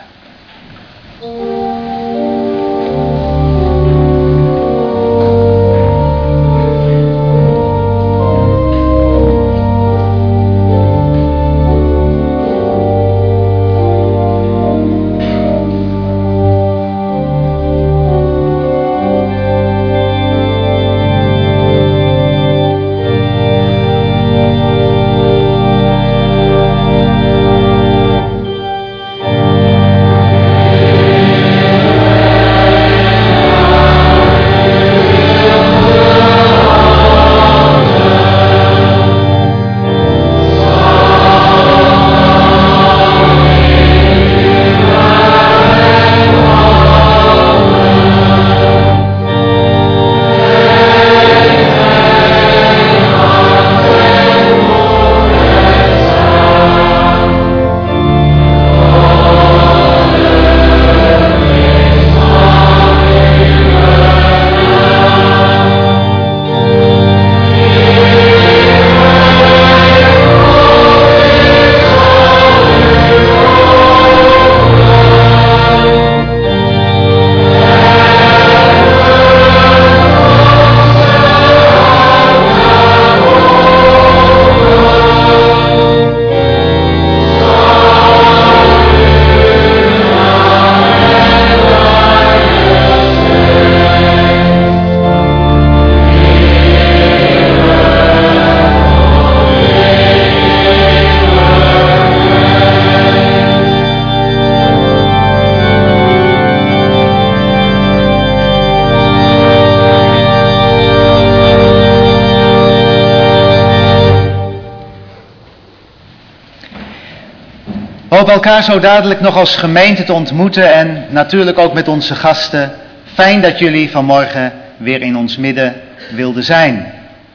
Hoop elkaar zo dadelijk nog als gemeente te ontmoeten en natuurlijk ook met onze gasten. Fijn dat jullie vanmorgen weer in ons midden wilden zijn.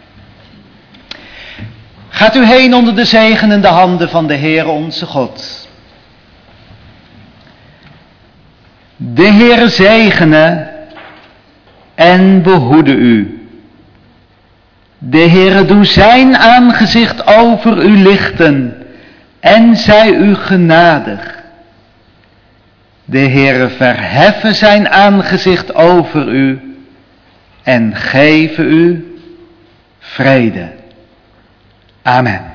Gaat u heen onder de zegenende handen van de Heere onze God. De Heere zegene en behoede u. De Heere doe zijn aangezicht over u lichten en zij u genadig. De Heere verheffe zijn aangezicht over u en geven u vrede. Amen.